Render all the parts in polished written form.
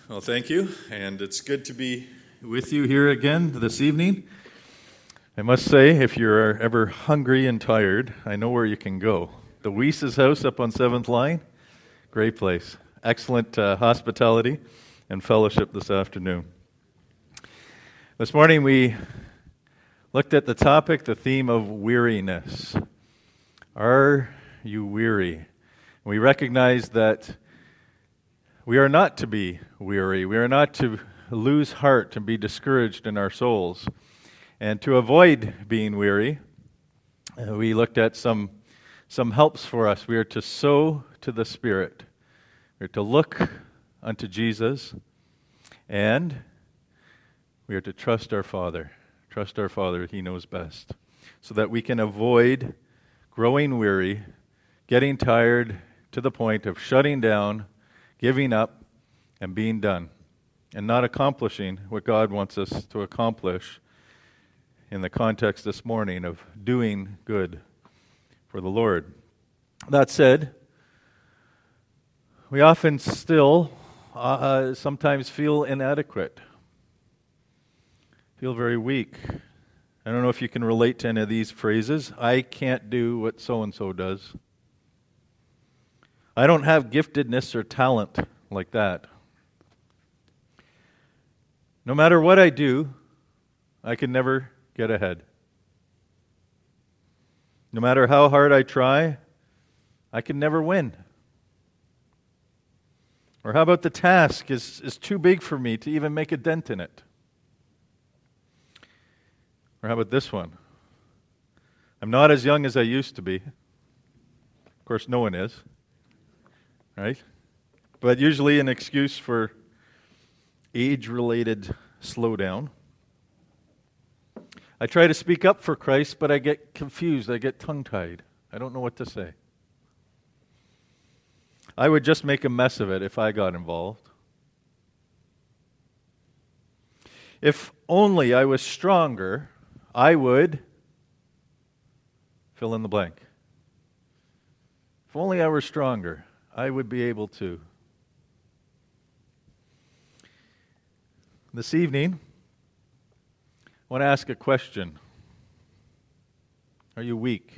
Well, thank you, and it's good to be with you here again this evening. I must say, if you're ever hungry and tired, I know where you can go. The Weiss' house up on 7th Line, great place. Excellent hospitality and fellowship this afternoon. This morning we looked at the theme of weariness. Are you weary? We recognize that we are not to be weary. We are not to lose heart and be discouraged in our souls. And to avoid being weary, we looked at some helps for us. We are to sow to the Spirit. We are to look unto Jesus. And we are to trust our Father. Trust our Father, He knows best. So that we can avoid growing weary, getting tired to the point of shutting down, giving up, and being done, and not accomplishing what God wants us to accomplish in the context this morning of doing good for the Lord. That said, we often still sometimes feel inadequate, feel very weak. I don't know if you can relate to any of these phrases. I can't do what so-and-so does. I don't have giftedness or talent like that. No matter what I do, I can never get ahead. No matter how hard I try, I can never win. Or how about the task is too big for me to even make a dent in it? Or how about this one? I'm not as young as I used to be. Of course, no one is. Right? But usually an excuse for age-related slowdown. I try to speak up for Christ, but I get confused. I get tongue-tied. I don't know what to say. I would just make a mess of it if I got involved. If only I was stronger, I would fill in the blank. If only I were stronger, I would be able to. This evening, I want to ask a question. Are you weak?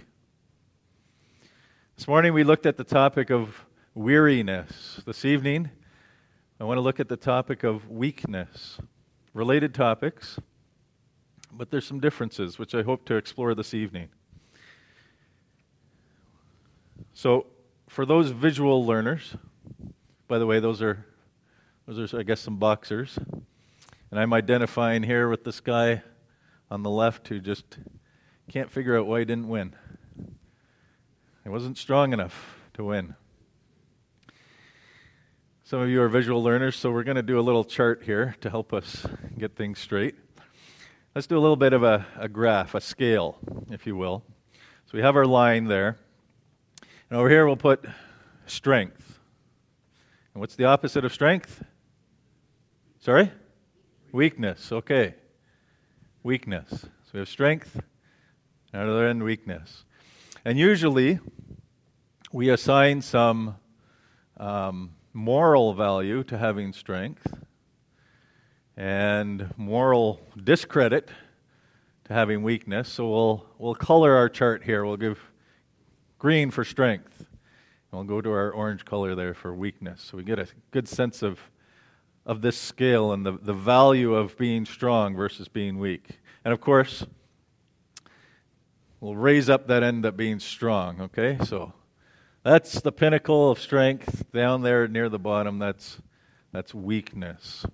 This morning we looked at the topic of weariness. This evening, I want to look at the topic of weakness. Related topics, but there's some differences which I hope to explore this evening. So, for those visual learners, by the way, those are I guess some boxers, and I'm identifying here with this guy on the left who just can't figure out why he didn't win. He wasn't strong enough to win. Some of you are visual learners, so we're going to do a little chart here to help us get things straight. Let's do a little bit of a graph, a scale, if you will. So we have our line there. And over here we'll put strength. And what's the opposite of strength? Sorry? Weakness. Okay. Weakness. So we have strength, and on the other end, weakness. And usually we assign some moral value to having strength and moral discredit to having weakness. So we'll color our chart here. We'll give green for strength. And we'll go to our orange color there for weakness. So we get a good sense of this scale and the value of being strong versus being weak. And of course, we'll raise up that end up being strong, okay? So that's the pinnacle of strength. Down there near the bottom, that's weakness.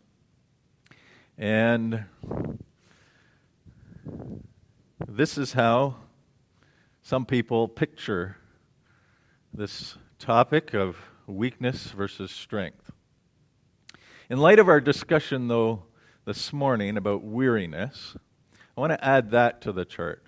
And this is how some people picture this topic of weakness versus strength. In light of our discussion, though, this morning about weariness, I want to add that to the chart.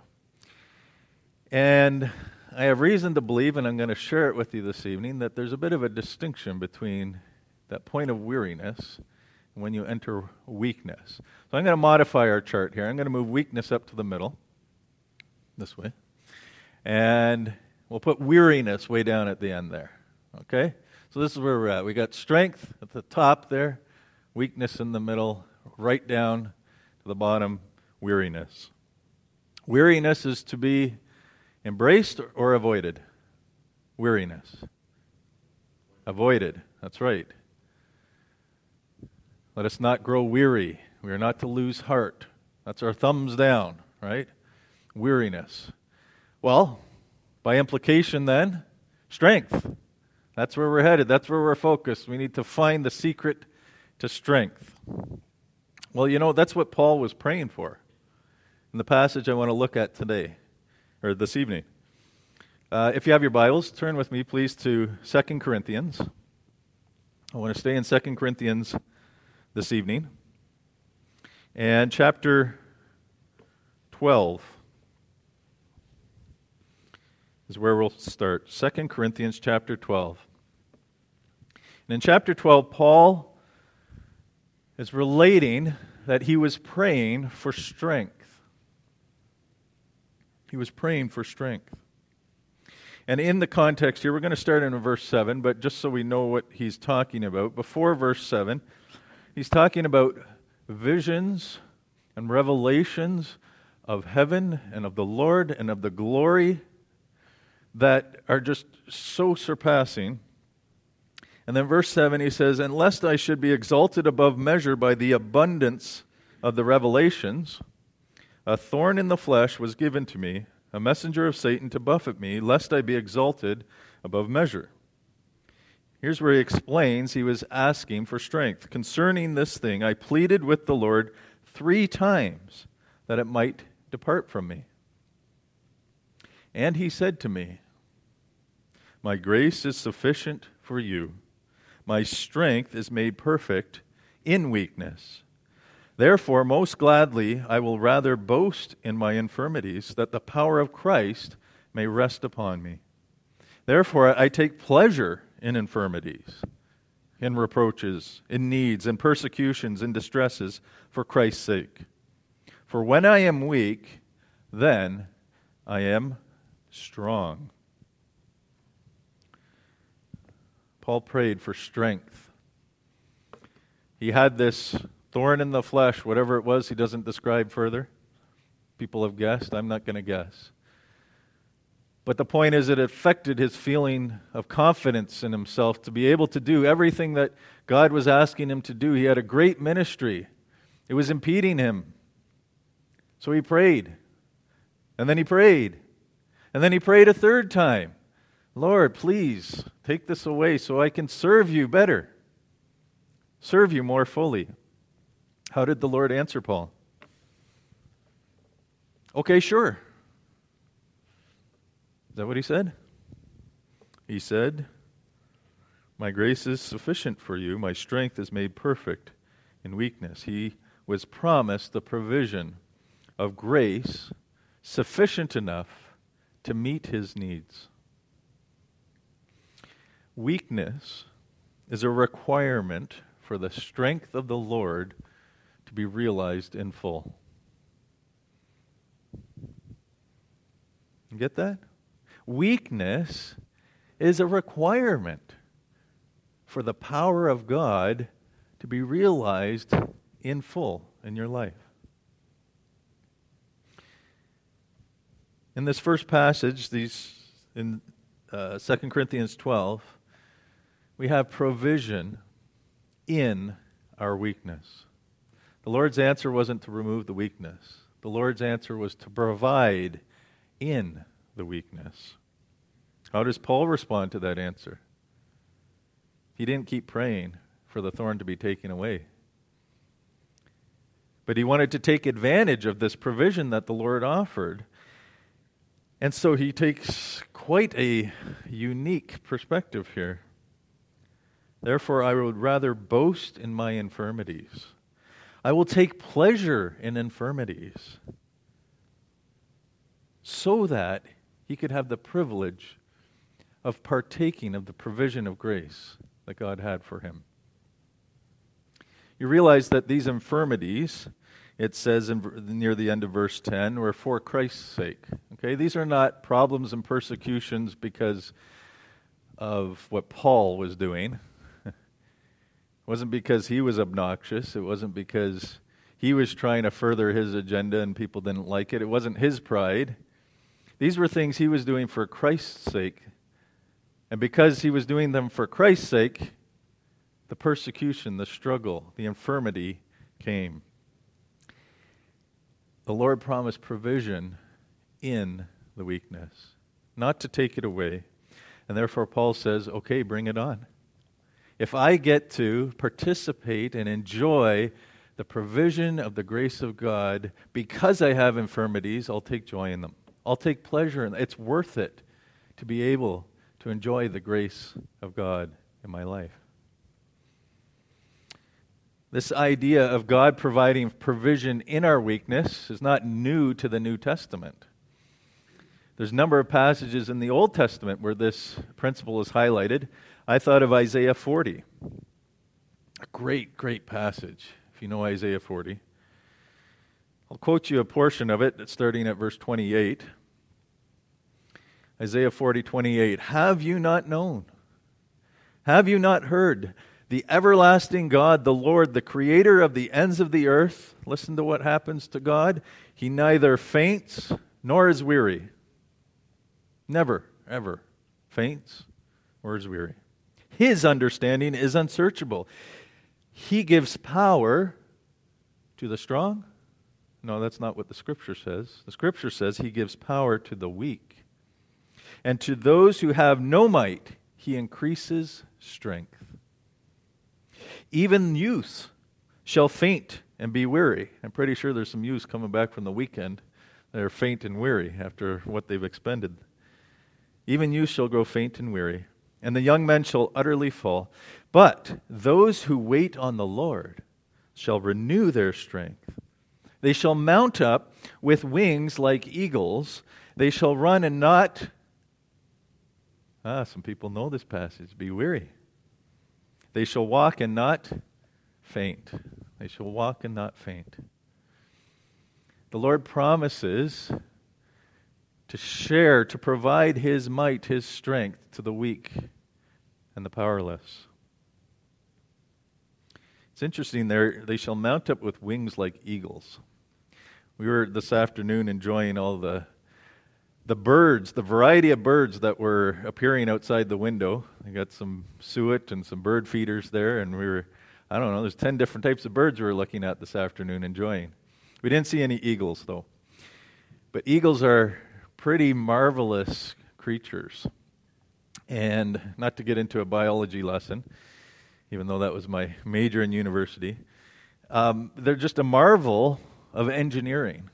And I have reason to believe, and I'm going to share it with you this evening, that there's a bit of a distinction between that point of weariness and when you enter weakness. So I'm going to modify our chart here. I'm going to move weakness up to the middle, this way. And we'll put weariness way down at the end there. Okay? So this is where we're at. We got strength at the top there, weakness in the middle, right down to the bottom, weariness. Weariness is to be embraced or avoided? Weariness. Avoided, that's right. Let us not grow weary. We are not to lose heart. That's our thumbs down, right? Weariness. Well, by implication then, strength. That's where we're headed. That's where we're focused. We need to find the secret to strength. Well, that's what Paul was praying for in the passage I want to look at today, or this evening. If you have your Bibles, turn with me, please, to 2 Corinthians. I want to stay in 2 Corinthians this evening. And chapter 12 is where we'll start. 2 Corinthians chapter 12. And in chapter 12, Paul is relating that he was praying for strength. He was praying for strength. And in the context here, we're going to start in verse 7, but just so we know what he's talking about, before verse 7, he's talking about visions and revelations of heaven and of the Lord and of the glory that are just so surpassing. And then verse 7, he says, "And lest I should be exalted above measure by the abundance of the revelations, a thorn in the flesh was given to me, a messenger of Satan to buffet me, lest I be exalted above measure." Here's where he explains he was asking for strength. "Concerning this thing, I pleaded with the Lord 3 times that it might depart from me. And he said to me, My grace is sufficient for you. My strength is made perfect in weakness. Therefore, most gladly, I will rather boast in my infirmities, that the power of Christ may rest upon me. Therefore, I take pleasure in infirmities, in reproaches, in needs, in persecutions, in distresses, for Christ's sake. For when I am weak, then I am strong." Paul prayed for strength. He had this thorn in the flesh, whatever it was, he doesn't describe further. People have guessed. I'm not going to guess. But the point is, it affected his feeling of confidence in himself to be able to do everything that God was asking him to do. He had a great ministry. It was impeding him. So he prayed. And then he prayed. And then he prayed a third time. "Lord, please take this away so I can serve you better. Serve you more fully." How did the Lord answer Paul? "Okay, sure." Is that what he said? He said, "My grace is sufficient for you. My strength is made perfect in weakness." He was promised the provision of grace sufficient enough to meet his needs. Weakness is a requirement for the strength of the Lord to be realized in full. You get that? Weakness is a requirement for the power of God to be realized in full in your life. In this first passage, in 2 Corinthians 12, we have provision in our weakness. The Lord's answer wasn't to remove the weakness. The Lord's answer was to provide in the weakness. How does Paul respond to that answer? He didn't keep praying for the thorn to be taken away. But he wanted to take advantage of this provision that the Lord offered. And so he takes quite a unique perspective here. "Therefore, I would rather boast in my infirmities. I will take pleasure in infirmities, so that he could have the privilege of partaking of the provision of grace that God had for him." You realize that these infirmities, it says near the end of verse 10, were for Christ's sake. Okay, these are not problems and persecutions because of what Paul was doing. It wasn't because he was obnoxious. It wasn't because he was trying to further his agenda and people didn't like it. It wasn't his pride. These were things he was doing for Christ's sake. And because he was doing them for Christ's sake, the persecution, the struggle, the infirmity came. The Lord promised provision in the weakness, not to take it away. And therefore Paul says, okay, bring it on. If I get to participate and enjoy the provision of the grace of God because I have infirmities, I'll take joy in them. I'll take pleasure in them. It's worth it to be able to enjoy the grace of God in my life. This idea of God providing provision in our weakness is not new to the New Testament. There's a number of passages in the Old Testament where this principle is highlighted. I thought of Isaiah 40. A great, great passage, if you know Isaiah 40. I'll quote you a portion of it, starting at verse 28. Isaiah 40:28. Have you not known? Have you not heard? The everlasting God, the Lord, the creator of the ends of the earth. Listen to what happens to God. He neither faints nor is weary. Never, ever faints or is weary. His understanding is unsearchable. He gives power to the strong. No, that's not what the Scripture says. The Scripture says he gives power to the weak. And to those who have no might, he increases strength. Even youths shall faint and be weary. I'm pretty sure there's some youths coming back from the weekend that are faint and weary after what they've expended. Even youths shall grow faint and weary, and the young men shall utterly fall. But those who wait on the Lord shall renew their strength. They shall mount up with wings like eagles. They shall run and not... some people know this passage. Be weary. They shall walk and not faint. They shall walk and not faint. The Lord promises to share, to provide His might, His strength to the weak and the powerless. It's interesting there, they shall mount up with wings like eagles. We were this afternoon enjoying all the birds, the variety of birds that were appearing outside the window. I got some suet and some bird feeders there, and there's 10 different types of birds we were looking at this afternoon enjoying. We didn't see any eagles, though. But eagles are pretty marvelous creatures. And not to get into a biology lesson, even though that was my major in university, they're just a marvel of engineering.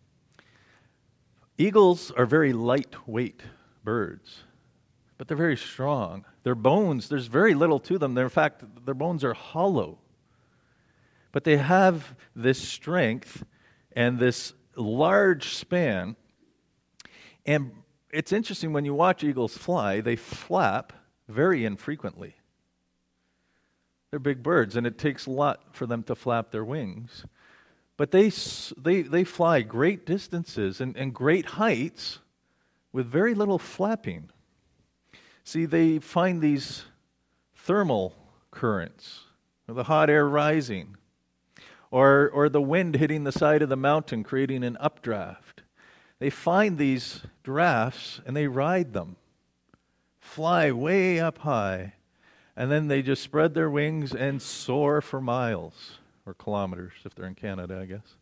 Eagles are very lightweight birds, but they're very strong. Their bones, there's very little to them. In fact, their bones are hollow. But they have this strength and this large span. And it's interesting when you watch eagles fly, they flap very infrequently. They're big birds, and it takes a lot for them to flap their wings. But they fly great distances and great heights with very little flapping. See, they find these thermal currents, or the hot air rising, or the wind hitting the side of the mountain creating an updraft. They find these drafts and they ride them, fly way up high, and then they just spread their wings and soar for miles. Or kilometers, if they're in Canada, I guess.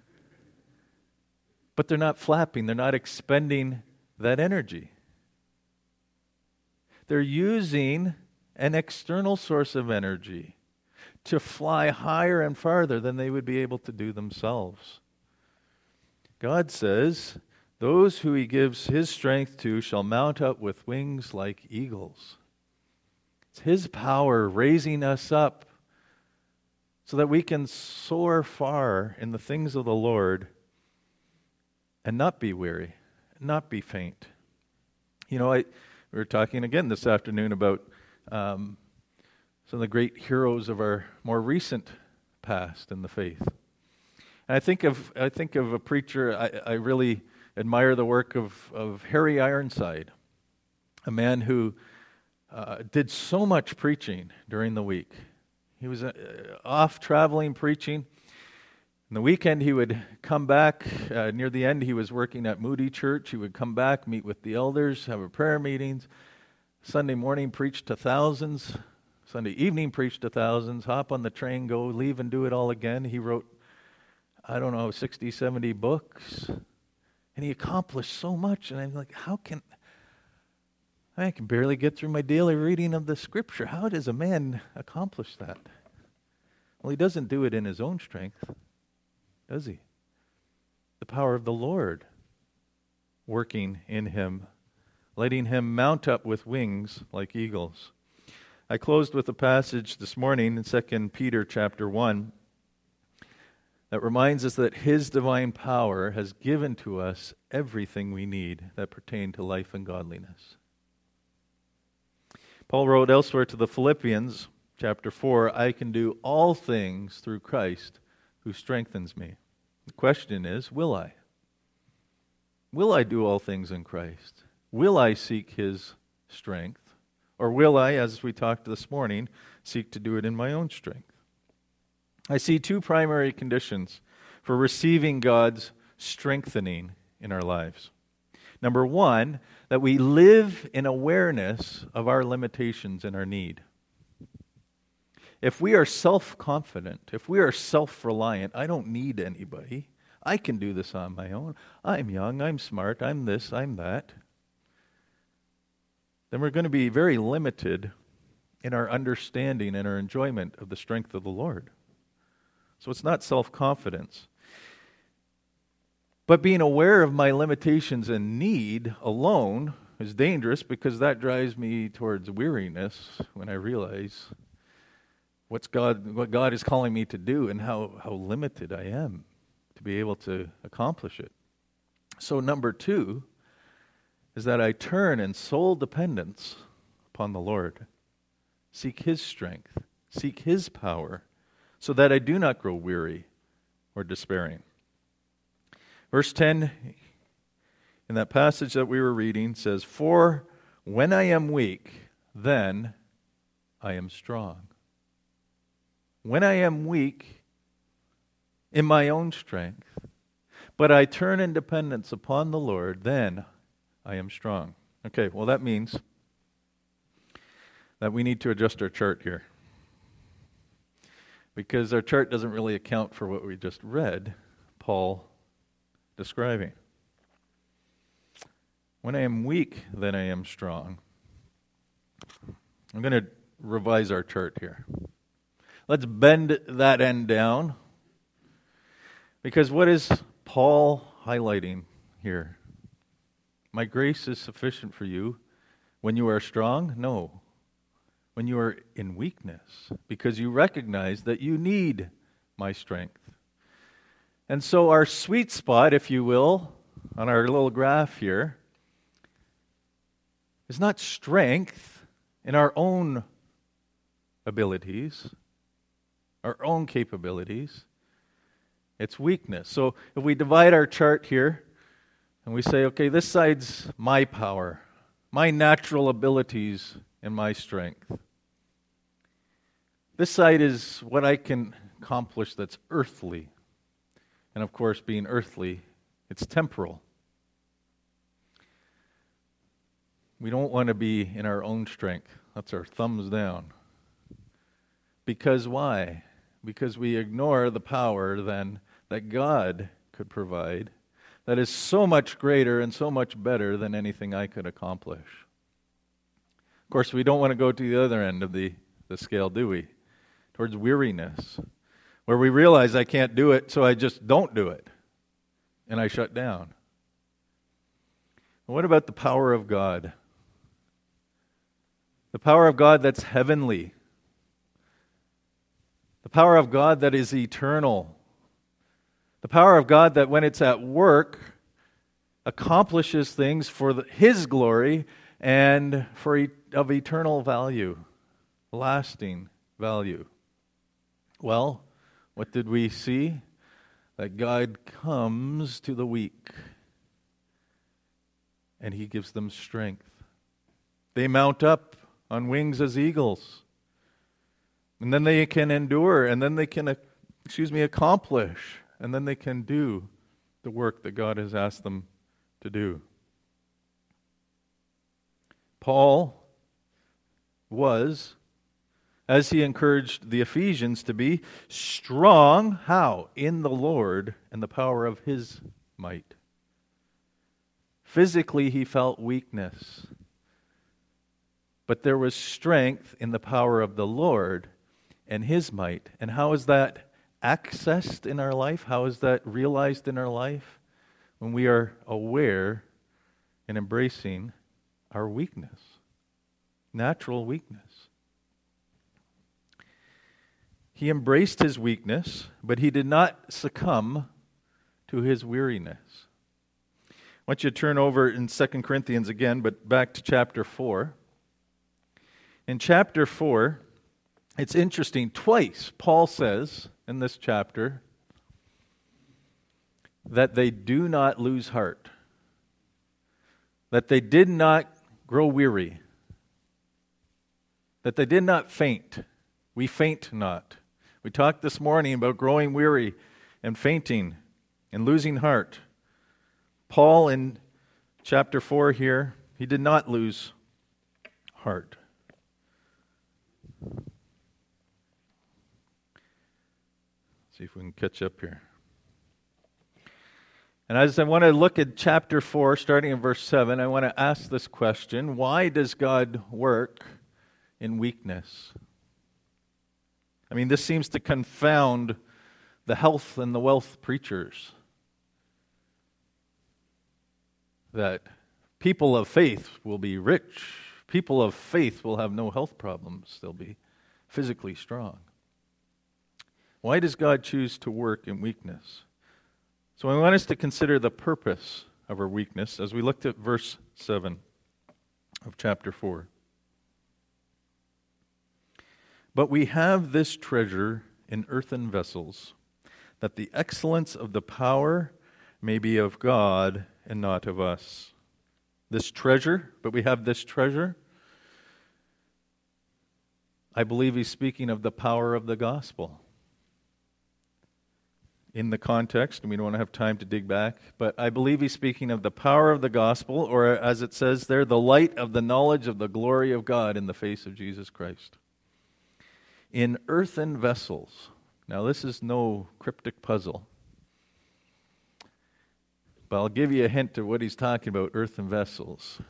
But they're not flapping. They're not expending that energy. They're using an external source of energy to fly higher and farther than they would be able to do themselves. God says, those who He gives His strength to shall mount up with wings like eagles. It's His power raising us up so that we can soar far in the things of the Lord and not be weary, not be faint. We were talking again this afternoon about some of the great heroes of our more recent past in the faith. And I think of a preacher, I really admire the work of Harry Ironside, a man who did so much preaching during the week. He was off traveling, preaching. On the weekend, he would come back. Near the end, he was working at Moody Church. He would come back, meet with the elders, have a prayer meetings. Sunday morning, preach to thousands. Sunday evening, preach to thousands. Hop on the train, go, leave, and do it all again. He wrote, 60, 70 books. And he accomplished so much. And I'm like, I can barely get through my daily reading of the Scripture. How does a man accomplish that? Well, he doesn't do it in his own strength, does he? The power of the Lord working in him, letting him mount up with wings like eagles. I closed with a passage this morning in 2 Peter chapter 1 that reminds us that his divine power has given to us everything we need that pertain to life and godliness. Paul wrote elsewhere to the Philippians, chapter 4, I can do all things through Christ who strengthens me. The question is, will I? Will I do all things in Christ? Will I seek his strength? Or will I, as we talked this morning, seek to do it in my own strength? I see two primary conditions for receiving God's strengthening in our lives. Number one, that we live in awareness of our limitations and our need. If we are self-confident, if we are self-reliant, I don't need anybody. I can do this on my own. I'm young, I'm smart, I'm this, I'm that. Then we're going to be very limited in our understanding and our enjoyment of the strength of the Lord. So it's not self-confidence. But being aware of my limitations and need alone is dangerous because that drives me towards weariness when I realize what God is calling me to do and how limited I am to be able to accomplish it. So number two is that I turn in sole dependence upon the Lord. Seek his strength, seek his power, so that I do not grow weary or despairing. Verse 10 in that passage that we were reading says, For when I am weak, then I am strong. When I am weak in my own strength, but I turn in dependence upon the Lord, then I am strong. Okay, well that means that we need to adjust our chart here. Because our chart doesn't really account for what we just read, Paul describing. When I am weak, then I am strong. I'm going to revise our chart here. Let's bend that end down. Because what is Paul highlighting here? My grace is sufficient for you when you are strong? No. When you are in weakness, because you recognize that you need my strength. And so our sweet spot, if you will, on our little graph here, is not strength in our own abilities, our own capabilities. It's weakness. So if we divide our chart here, and we say, okay, this side's my power, my natural abilities, and my strength. This side is what I can accomplish that's earthly. And of course, being earthly, it's temporal. We don't want to be in our own strength. That's our thumbs down. Because why? Because we ignore the power then that God could provide that is so much greater and so much better than anything I could accomplish. Of course, we don't want to go to the other end of the scale, do we? Towards weariness, where we realize I can't do it, so I just don't do it, and I shut down. What about the power of God? The power of God that's heavenly. The power of God that is eternal. The power of God that when it's at work accomplishes things for his glory and of eternal value, lasting value. Well, what did we see? That God comes to the weak and he gives them strength. They mount up on wings as eagles. And then they can endure, and then they can, accomplish, and then they can do the work that God has asked them to do. Paul was, as he encouraged the Ephesians to be, strong, how? In the Lord and the power of His might. Physically, he felt weakness, but there was strength in the power of the Lord and His might. And how is that accessed in our life? How is that realized in our life? When we are aware and embracing our weakness, natural weakness. He embraced his weakness, but he did not succumb to his weariness. I want you to turn over in 2 Corinthians again, but back to chapter 4. In chapter 4, it's interesting. Twice, Paul says in this chapter that they do not lose heart, that they did not grow weary, that they did not faint. We faint not. We talked this morning about growing weary and fainting and losing heart. Paul in chapter 4 here, he did not lose heart. See if we can catch up here. And as I want to look at chapter 4, starting in verse 7, I want to ask this question: why does God work in weakness? I mean, this seems to confound the health and the wealth preachers. That people of faith will be rich. People of faith will have no health problems. They'll be physically strong. Why does God choose to work in weakness? So I want us to consider the purpose of our weakness as we looked at verse 7 of chapter 4. But we have this treasure in earthen vessels, that the excellence of the power may be of God and not of us. This treasure, but we have this treasure. I believe he's speaking of the power of the gospel. In the context, and we don't have time to dig back, but I believe he's speaking of the power of the gospel, or as it says there, the light of the knowledge of the glory of God in the face of Jesus Christ. In earthen vessels. Now, this is no cryptic puzzle, but I'll give you a hint of what he's talking about, earthen vessels.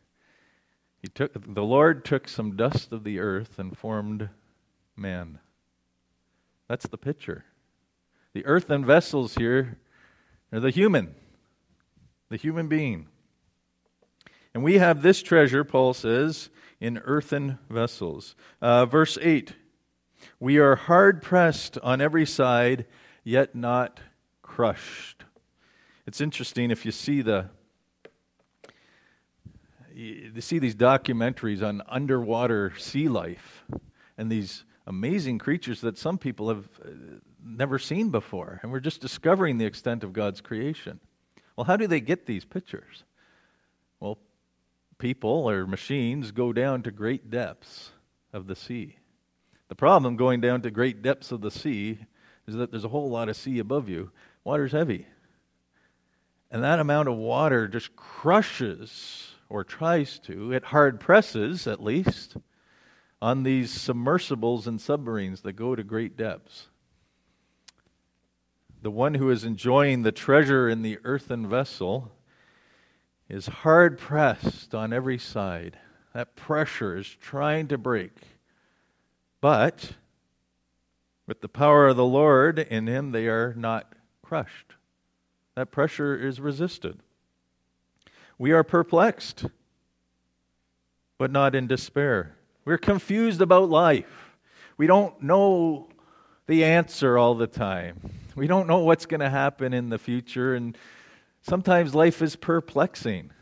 The Lord took some dust of the earth and formed man. That's the picture. The earthen vessels here are the human being. And we have this treasure, Paul says, in earthen vessels. Verse 8, we are hard pressed on every side, yet not crushed. It's interesting if you see these documentaries on underwater sea life and these amazing creatures that some people have never seen before, and we're just discovering the extent of God's creation. Well, how do they get these pictures? Well, people or machines go down to great depths of the sea. The problem going down to great depths of the sea is that there's a whole lot of sea above you. Water's heavy. And that amount of water just crushes, or tries to, it hard presses at least, on these submersibles and submarines that go to great depths. The one who is enjoying the treasure in the earthen vessel is hard pressed on every side. That pressure is trying to break. But with the power of the Lord in him, they are not crushed. That pressure is resisted. We are perplexed, but not in despair. We're confused about life. We don't know the answer all the time. We don't know what's going to happen in the future, and sometimes life is perplexing.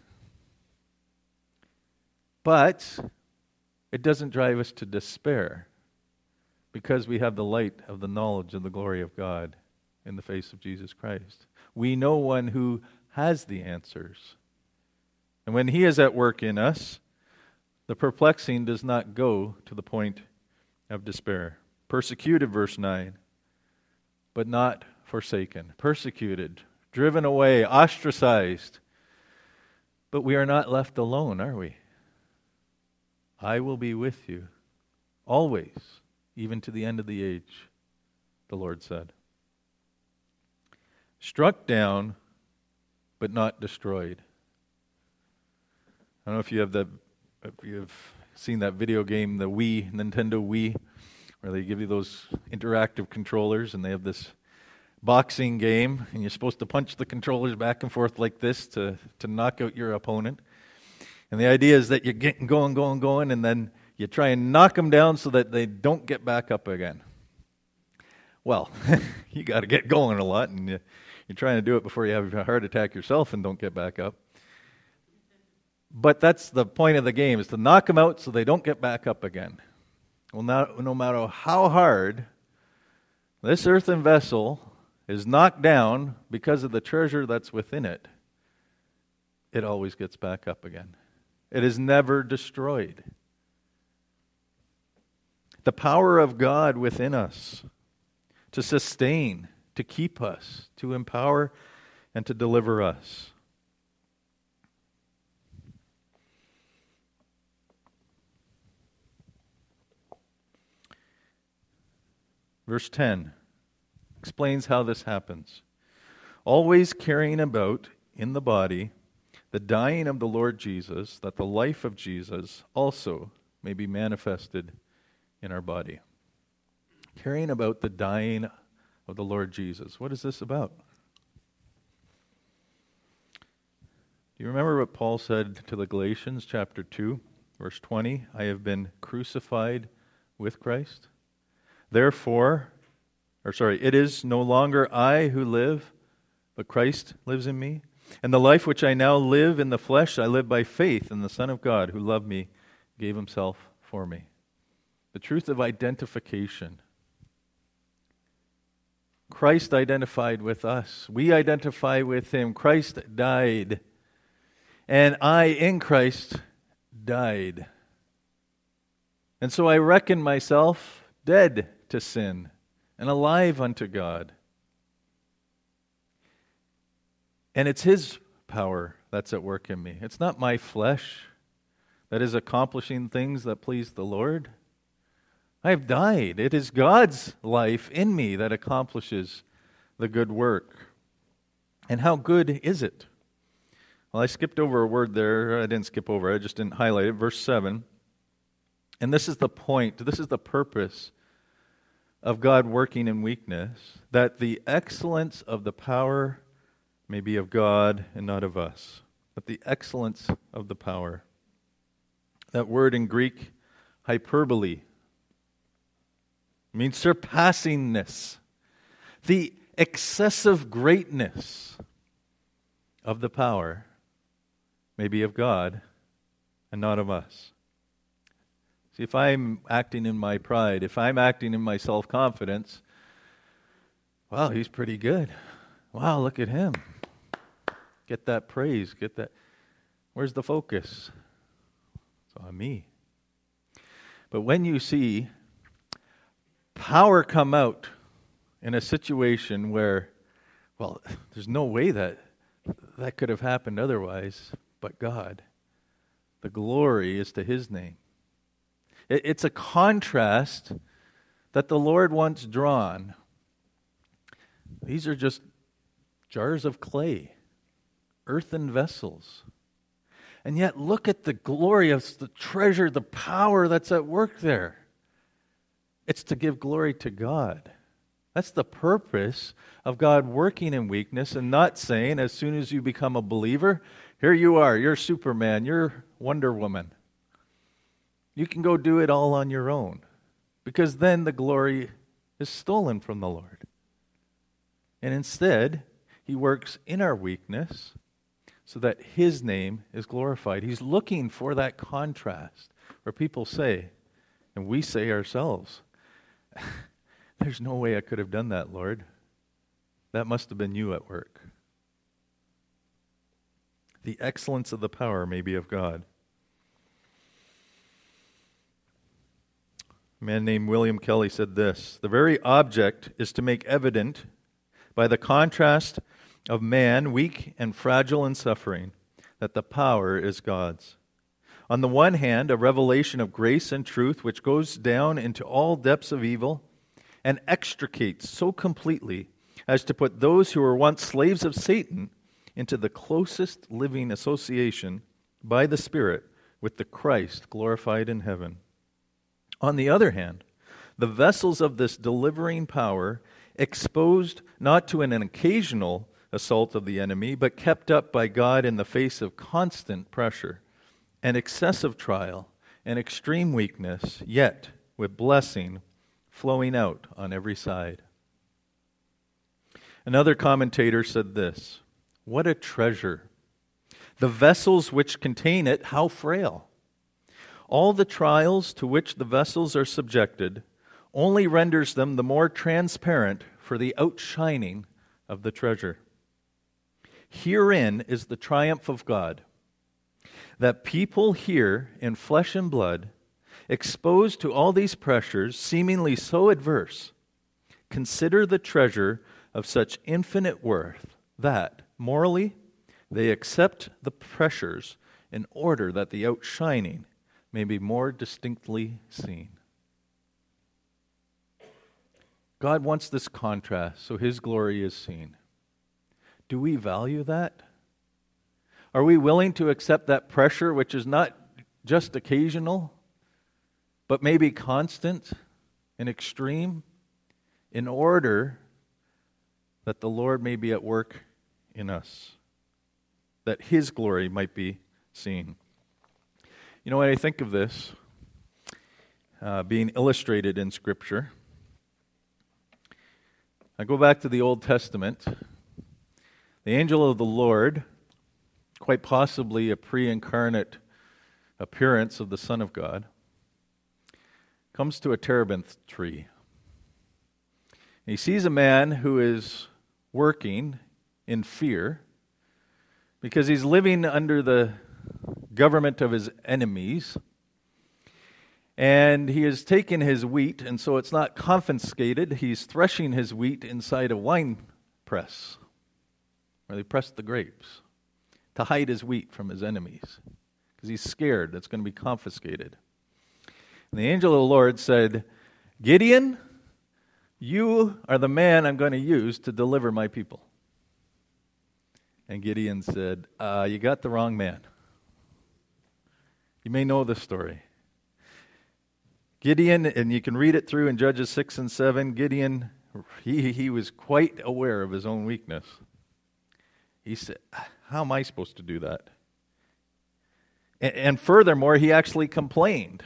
But it doesn't drive us to despair because we have the light of the knowledge of the glory of God in the face of Jesus Christ. We know one who has the answers. And when he is at work in us, the perplexing does not go to the point of despair. persecuted, verse 9, but not forsaken. Persecuted, driven away, ostracized. But we are not left alone, are we? I will be with you always, even to the end of the age, the Lord said. Struck down, but not destroyed. I don't know if you've seen that video game, the Wii, Nintendo Wii, where they give you those interactive controllers, and they have this boxing game, and you're supposed to punch the controllers back and forth like this to knock out your opponent. And the idea is that you're getting going, and then you try and knock them down so that they don't get back up again. Well, you got to get going a lot, and you're trying to do it before you have a heart attack yourself and don't get back up. But that's the point of the game, is to knock them out so they don't get back up again. Well, no matter how hard this earthen vessel is knocked down because of the treasure that's within it, it always gets back up again. It is never destroyed. The power of God within us to sustain, to keep us, to empower, and to deliver us. Verse 10 explains how this happens. Always carrying about in the body the dying of the Lord Jesus, that the life of Jesus also may be manifested in our body. Carrying about the dying of the Lord Jesus. What is this about? Do you remember what Paul said to the Galatians, chapter 2, verse 20? I have been crucified with Christ. It is no longer I who live, but Christ lives in me. And the life which I now live in the flesh, I live by faith in the Son of God, who loved me, gave himself for me. The truth of identification. Christ identified with us. We identify with him. Christ died. And I, in Christ, died. And so I reckon myself dead to sin and alive unto God. And it's his power that's at work in me. It's not my flesh that is accomplishing things that please the Lord. I have died. It is God's life in me that accomplishes the good work. And how good is it? Well, I skipped over a word there. I didn't skip over it. I just didn't highlight it. Verse 7. And this is the point. This is the purpose of God working in weakness, that the excellence of the power may be of God and not of us. But the excellence of the power. That word in Greek, hyperbole, means surpassingness. The excessive greatness of the power may be of God and not of us. See, if I'm acting in my pride, if I'm acting in my self-confidence, wow, he's pretty good. Wow, look at him. Get that praise. Get that. Where's the focus? It's on me. But when you see power come out in a situation where, well, there's no way that could have happened otherwise but God. The glory is to his name. It's a contrast that the Lord wants drawn. These are just jars of clay, earthen vessels. And yet look at the glory of the treasure, the power that's at work there. It's to give glory to God. That's the purpose of God working in weakness and not saying as soon as you become a believer, here you are, you're Superman, you're Wonder Woman. You can go do it all on your own, because then the glory is stolen from the Lord. And instead, he works in our weakness so that his name is glorified. He's looking for that contrast where people say, and we say ourselves, there's no way I could have done that, Lord. That must have been you at work. The excellence of the power may be of God. A man named William Kelly said this: "The very object is to make evident, by the contrast of man, weak and fragile and suffering, that the power is God's. On the one hand, a revelation of grace and truth which goes down into all depths of evil and extricates so completely as to put those who were once slaves of Satan into the closest living association by the Spirit with the Christ glorified in heaven. On the other hand, the vessels of this delivering power, exposed not to an occasional assault of the enemy, but kept up by God in the face of constant pressure and excessive trial and extreme weakness, yet with blessing flowing out on every side." Another commentator said this: "What a treasure! The vessels which contain it, how frail! All the trials to which the vessels are subjected only renders them the more transparent for the outshining of the treasure. Herein is the triumph of God, that people here in flesh and blood, exposed to all these pressures seemingly so adverse, consider the treasure of such infinite worth that, morally, they accept the pressures in order that the outshining may be more distinctly seen." God wants this contrast so His glory is seen. Do we value that? Are we willing to accept that pressure, which is not just occasional, but maybe constant and extreme, in order that the Lord may be at work in us, that His glory might be seen? You know, when I think of this being illustrated in Scripture, I go back to the Old Testament. The angel of the Lord, quite possibly a pre-incarnate appearance of the Son of God, comes to a terebinth tree. He sees a man who is working in fear because he's living under the government of his enemies, and he has taken his wheat, and so it's not confiscated. He's threshing his wheat inside a wine press, where they press the grapes, to hide his wheat from his enemies, because he's scared that's going to be confiscated. And the angel of the Lord said, "Gideon, you are the man I'm going to use to deliver my people." And Gideon said, "You got the wrong man." You may know the story. Gideon, and you can read it through in Judges 6 and 7, Gideon, he was quite aware of his own weakness. He said, "How am I supposed to do that?" And furthermore, he actually complained.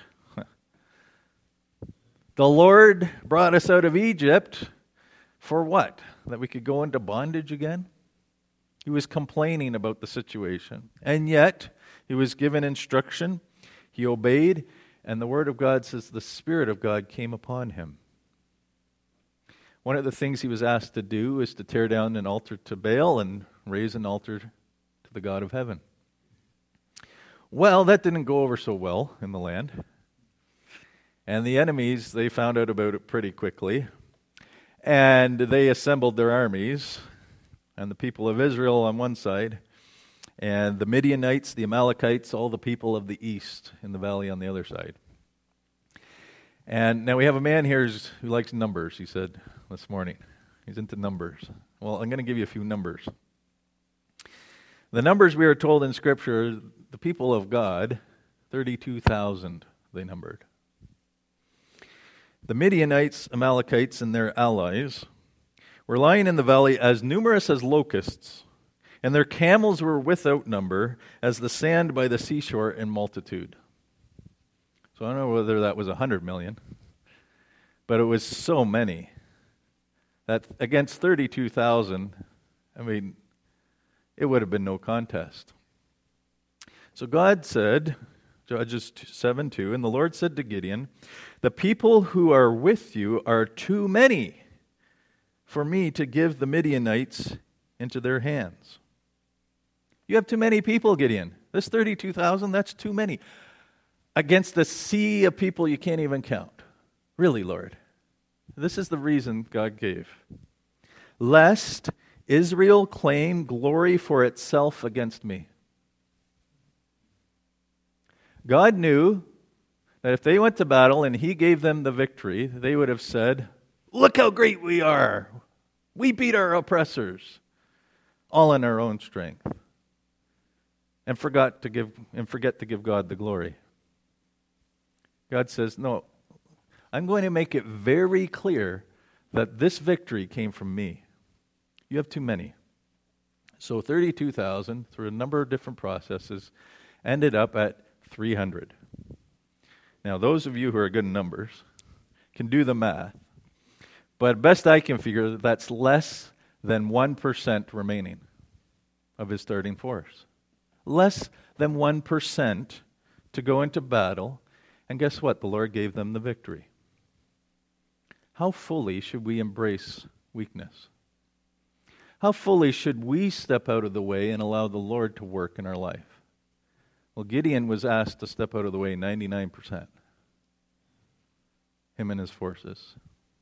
The Lord brought us out of Egypt for what? That we could go into bondage again? He was complaining about the situation. And yet, he was given instruction. He obeyed. And the Word of God says the Spirit of God came upon him. One of the things he was asked to do is to tear down an altar to Baal and raise an altar to the God of heaven. Well, that didn't go over so well in the land. And the enemies, they found out about it pretty quickly. And they assembled their armies. And the people of Israel on one side, and the Midianites, the Amalekites, all the people of the east in the valley on the other side. And now we have a man here who likes numbers, he said this morning. He's into numbers. Well, I'm going to give you a few numbers. The numbers we are told in Scripture, the people of God, 32,000 they numbered. The Midianites, Amalekites, and their allies were lying in the valley as numerous as locusts, and their camels were without number as the sand by the seashore in multitude. So I don't know whether that was 100 million, but it was so many that against 32,000, I mean, it would have been no contest. So God said, Judges 7:2, and the Lord said to Gideon, "The people who are with you are too many for me to give the Midianites into their hands." You have too many people, Gideon. This 32,000, that's too many. Against the sea of people you can't even count. Really, Lord? This is the reason God gave. Lest Israel claim glory for itself against me. God knew that if they went to battle and he gave them the victory, they would have said, look how great we are. We beat our oppressors, all in our own strength. And forget to give God the glory. God says, no, I'm going to make it very clear that this victory came from me. You have too many. So 32,000, through a number of different processes, ended up at 300. Now, those of you who are good in numbers can do the math. But best I can figure, that's less than 1% remaining of his starting force. Less than 1% to go into battle. And guess what? The Lord gave them the victory. How fully should we embrace weakness? How fully should we step out of the way and allow the Lord to work in our life? Well, Gideon was asked to step out of the way 99%. Him and his forces.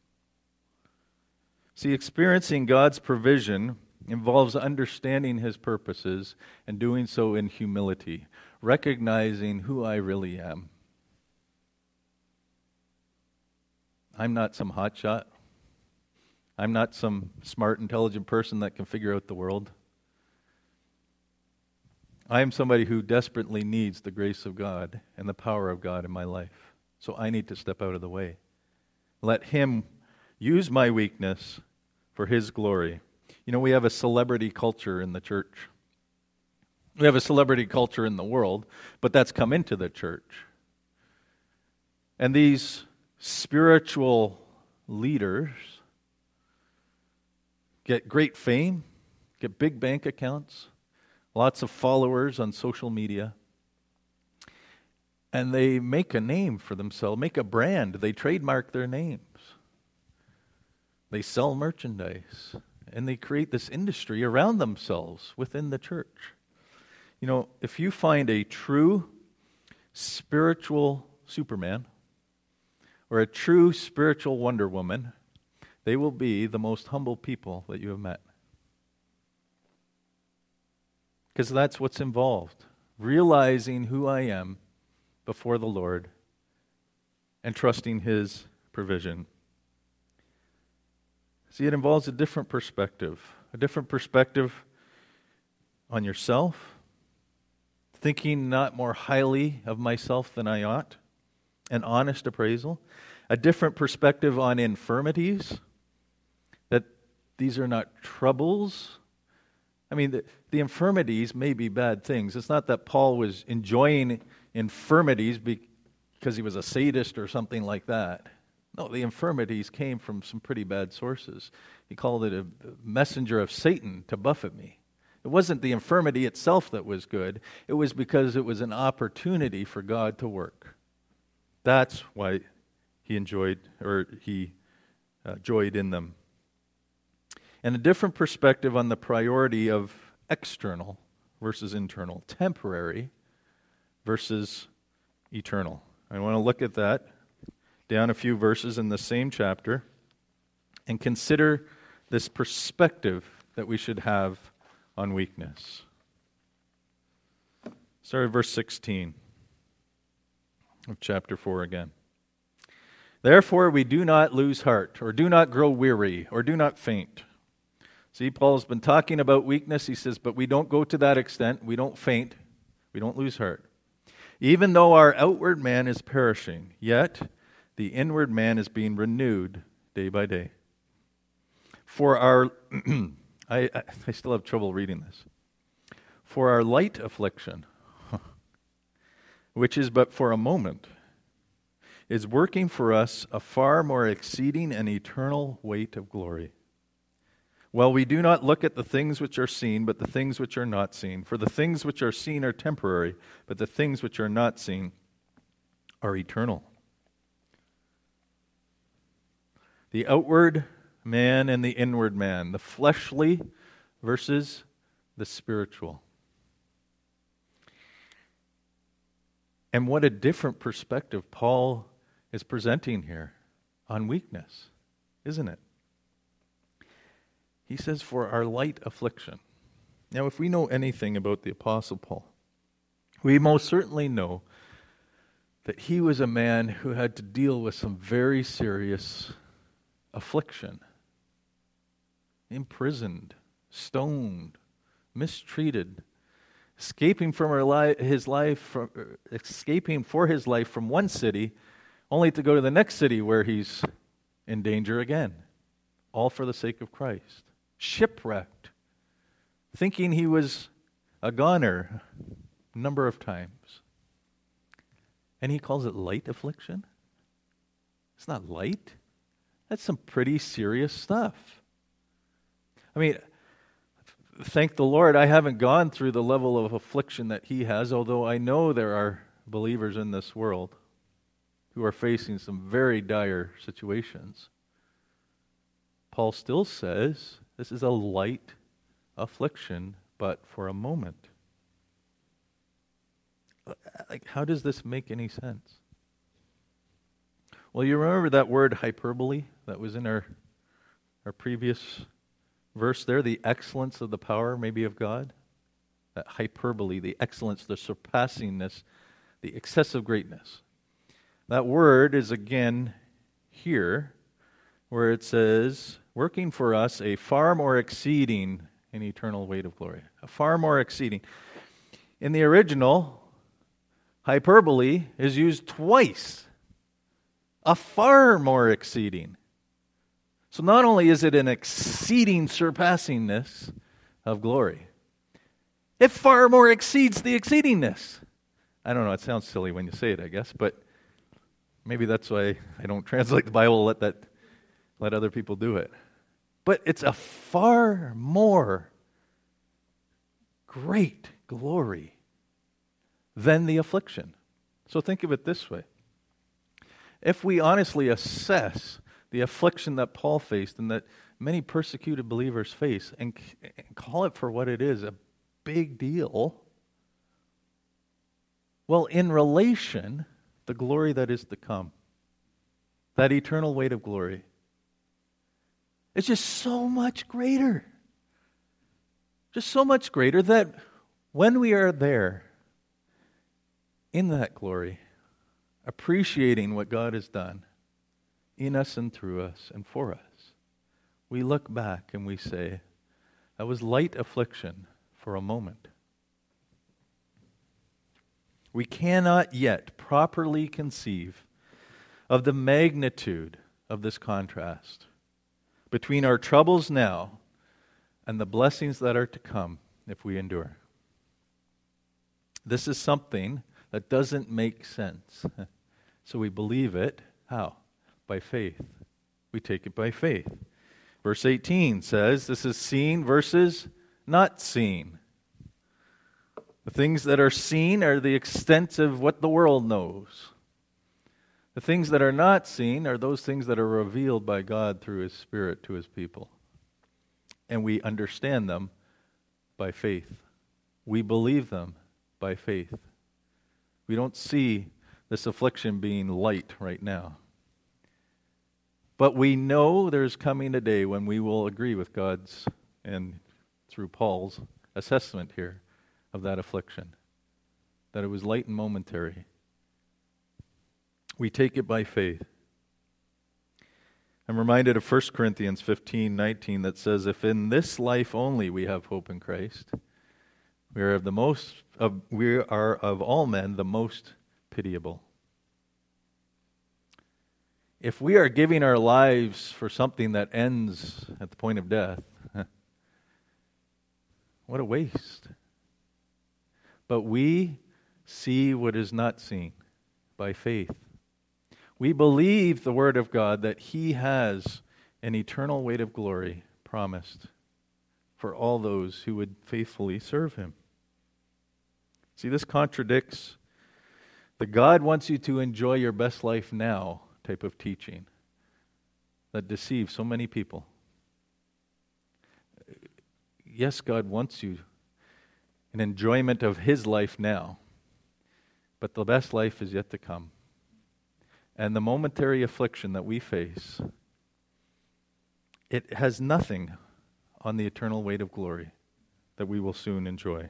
See, experiencing God's provision involves understanding his purposes and doing so in humility, recognizing who I really am. I'm not some hotshot. I'm not some smart, intelligent person that can figure out the world. I am somebody who desperately needs the grace of God and the power of God in my life. So I need to step out of the way. Let him use my weakness for his glory. You know, we have a celebrity culture in the church. We have a celebrity culture in the world, but that's come into the church. And these spiritual leaders get great fame, get big bank accounts, lots of followers on social media, and they make a name for themselves, make a brand. They trademark their names. They sell merchandise, and they create this industry around themselves within the church. You know, if you find a true spiritual Superman or a true spiritual Wonder Woman, they will be the most humble people that you have met. Because that's what's involved. Realizing who I am before the Lord and trusting his provision. See, it involves a different perspective on yourself, thinking not more highly of myself than I ought, an honest appraisal, a different perspective on infirmities, that these are not troubles. I mean, the infirmities may be bad things. It's not that Paul was enjoying infirmities because he was a sadist or something like that. No, the infirmities came from some pretty bad sources. He called it a messenger of Satan to buffet me. It wasn't the infirmity itself that was good. It was because it was an opportunity for God to work. That's why he joyed in them. And a different perspective on the priority of external versus internal, temporary versus eternal. I want to look at that down a few verses in the same chapter and consider this perspective that we should have on weakness. Start at verse 16 of chapter 4 again. Therefore we do not lose heart, or do not grow weary, or do not faint. See, Paul's been talking about weakness. He says, but we don't go to that extent. We don't faint. We don't lose heart. Even though our outward man is perishing, yet the inward man is being renewed day by day. For our, I still have trouble reading this. For our light affliction, which is but for a moment, is working for us a far more exceeding and eternal weight of glory. Well, we do not look at the things which are seen, but the things which are not seen. For the things which are seen are temporary, but the things which are not seen are eternal. The outward man and the inward man, the fleshly versus the spiritual. And what a different perspective Paul is presenting here. on weakness, isn't it? He says, for our light affliction. Now, if we know anything about the Apostle Paul, we most certainly know that he was a man who had to deal with some very serious affliction. Imprisoned, stoned, mistreated, escaping for his life from one city, only to go to the next city where he's in danger again, all for the sake of Christ. Shipwrecked, thinking he was a goner a number of times. And he calls it light affliction? It's not light. That's some pretty serious stuff. I mean, thank the Lord, I haven't gone through the level of affliction that he has, although I know there are believers in this world who are facing some very dire situations. Paul still says this is a light affliction, but for a moment. Like, how does this make any sense? Well, you remember that word hyperbole that was in our previous verse there, the excellence of the power maybe of God? That hyperbole, the excellence, the surpassingness, the excessive greatness. That word is again here where it says, working for us a far more exceeding an eternal weight of glory. A far more exceeding. In the original, hyperbole is used twice. A far more exceeding. So not only is it an exceeding surpassingness of glory, it far more exceeds the exceedingness. I don't know, it sounds silly when you say it, I guess, but maybe that's why I don't translate the Bible, let other people do it. But it's a far more great glory than the affliction. So think of it this way. If we honestly assess the affliction that Paul faced and that many persecuted believers face and call it for what it is, a big deal, well, in relation, the glory that is to come, that eternal weight of glory, it's just so much greater. Just so much greater that when we are there in that glory, appreciating what God has done in us and through us and for us, we look back and we say, that was light affliction for a moment. We cannot yet properly conceive of the magnitude of this contrast between our troubles now and the blessings that are to come if we endure. This is something that doesn't make sense. So we believe it. How? By faith. We take it by faith. Verse 18 says this is seen versus not seen. The things that are seen are the extent of what the world knows. The things that are not seen are those things that are revealed by God through His Spirit to His people. And we understand them by faith. We believe them by faith. We don't see this affliction being light right now. But we know there's coming a day when we will agree with God's, and through Paul's assessment here, of that affliction. That it was light and momentary. We take it by faith. I'm reminded of 1 Corinthians 15:19 that says, if in this life only we have hope in Christ, we are of all men the most pitiable. If we are giving our lives for something that ends at the point of death, what a waste. But we see what is not seen by faith. We believe the Word of God that He has an eternal weight of glory promised for all those who would faithfully serve Him. See, this contradicts the God wants you to enjoy your best life now type of teaching that deceives so many people. Yes, God wants you an enjoyment of His life now, but the best life is yet to come. and the momentary affliction that we face, it has nothing on the eternal weight of glory that we will soon enjoy.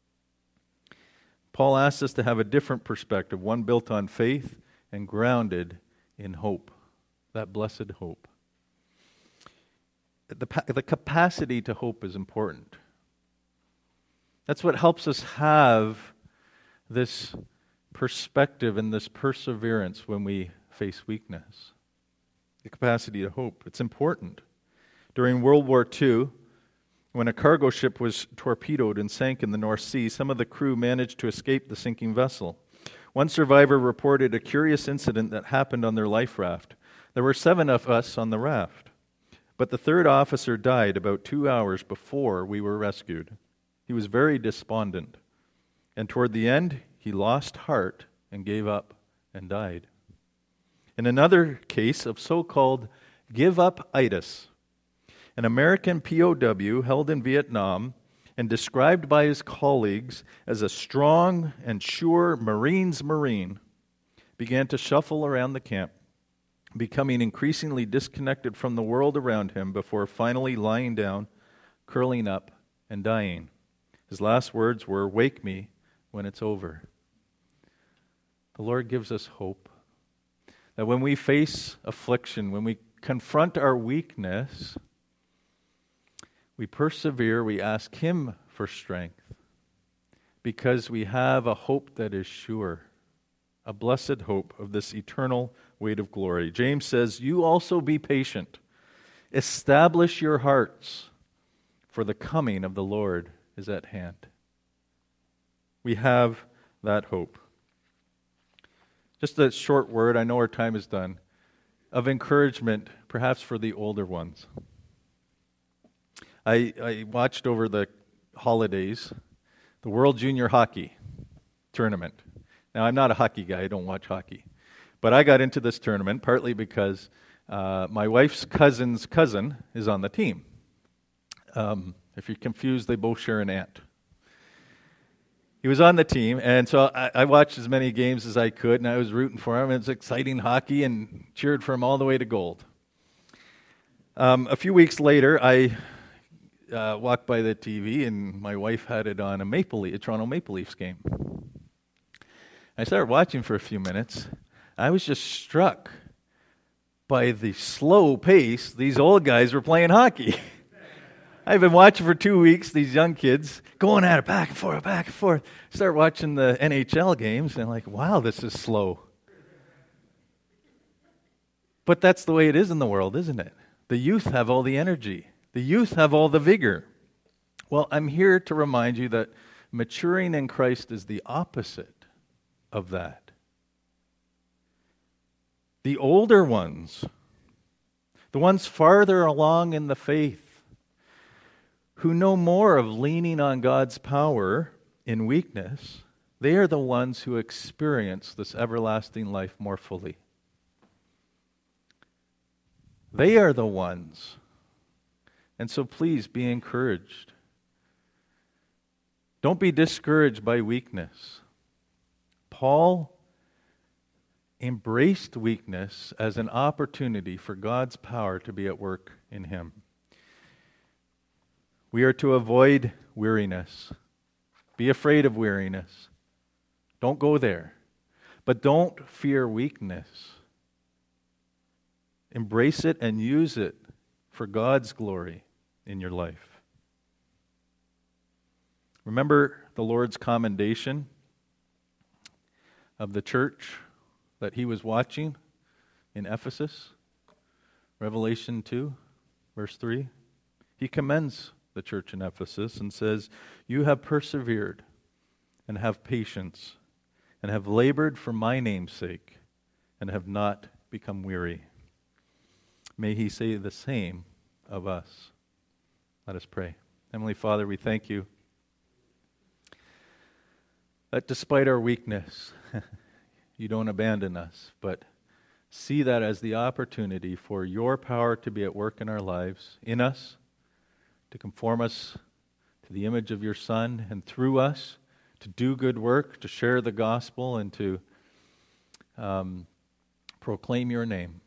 Paul asks us to have a different perspective, one built on faith and grounded in hope, that blessed hope. The capacity to hope is important. That's what helps us have this perspective and this perseverance when we face weakness. The capacity to hope. It's important. During World War II, when a cargo ship was torpedoed and sank in the North Sea, some of the crew managed to escape the sinking vessel. One survivor reported a curious incident that happened on their life raft. There were 7 of us on the raft, but the 3rd officer died about 2 hours before we were rescued. He was very despondent, and toward the end, he lost heart and gave up and died. In another case of so-called give-up-itis, an American POW held in Vietnam and described by his colleagues as a strong and sure Marine's Marine, began to shuffle around the camp, becoming increasingly disconnected from the world around him before finally lying down, curling up, and dying. His last words were, "Wake me when it's over." The Lord gives us hope that when we face affliction, when we confront our weakness, we persevere, we ask Him for strength, because we have a hope that is sure, a blessed hope of this eternal weight of glory. James says, "You also be patient. Establish your hearts, for the coming of the Lord is at hand." We have that hope. Just a short word, I know our time is done, of encouragement, perhaps for the older ones. I watched over the holidays the World Junior Hockey Tournament. Now, I'm not a hockey guy, I don't watch hockey. But I got into this tournament partly because my wife's cousin's cousin is on the team. If you're confused, they both share an aunt. He was on the team, and so I watched as many games as I could, and I was rooting for him. It was exciting hockey and cheered for him all the way to gold. A few weeks later, I walked by the TV, and my wife had it on a Toronto Maple Leafs game. I started watching for a few minutes. I was just struck by the slow pace these old guys were playing hockey. I've been watching for 2 weeks, these young kids going at it back and forth, back and forth. Start watching the NHL games, and I'm like, wow, this is slow. But that's the way it is in the world, isn't it? The youth have all the energy. The youth have all the vigor. Well, I'm here to remind you that maturing in Christ is the opposite of that. The older ones, the ones farther along in the faith, who know more of leaning on God's power in weakness, they are the ones who experience this everlasting life more fully. They are the ones. And so please be encouraged. Don't be discouraged by weakness. Paul embraced weakness as an opportunity for God's power to be at work in him. We are to avoid weariness. Be afraid of weariness. Don't go there. But don't fear weakness. Embrace it and use it for God's glory in your life. Remember the Lord's commendation of the church that he was watching in Ephesus? Revelation 2, verse 3. He commends the church in Ephesus and says, "You have persevered and have patience and have labored for my name's sake and have not become weary." May he say the same of us. Let us pray. Heavenly Father, we thank you that despite our weakness, you don't abandon us, but see that as the opportunity for your power to be at work in our lives, in us, to conform us to the image of your Son, and through us to do good work, to share the gospel, and to proclaim your name.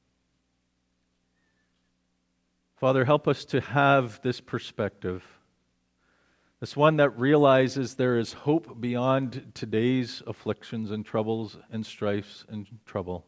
Father, help us to have this perspective, this one that realizes there is hope beyond today's afflictions and troubles and strifes and trouble,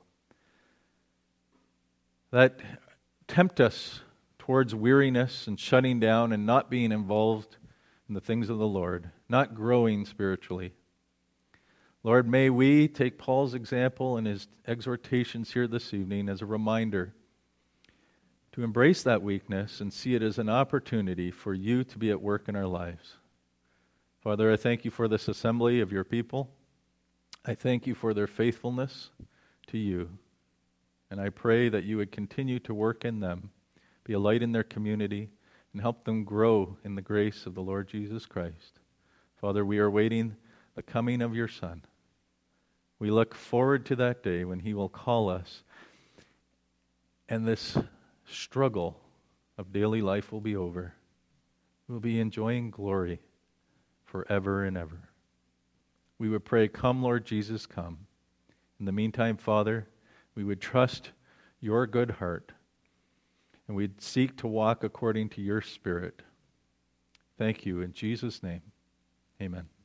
that tempt us towards weariness and shutting down and not being involved in the things of the Lord, not growing spiritually. Lord, may we take Paul's example and his exhortations here this evening as a reminder to embrace that weakness and see it as an opportunity for you to be at work in our lives. Father, I thank you for this assembly of your people. I thank you for their faithfulness to you. And I pray that you would continue to work in them, be a light in their community, and help them grow in the grace of the Lord Jesus Christ. Father, we are waiting the coming of your Son. We look forward to that day when he will call us, and this struggle of daily life will be over. We'll be enjoying glory forever and ever. We would pray, come, Lord Jesus, come. In the meantime, Father, we would trust your good heart, and we'd seek to walk according to your Spirit. Thank you in Jesus' name. Amen.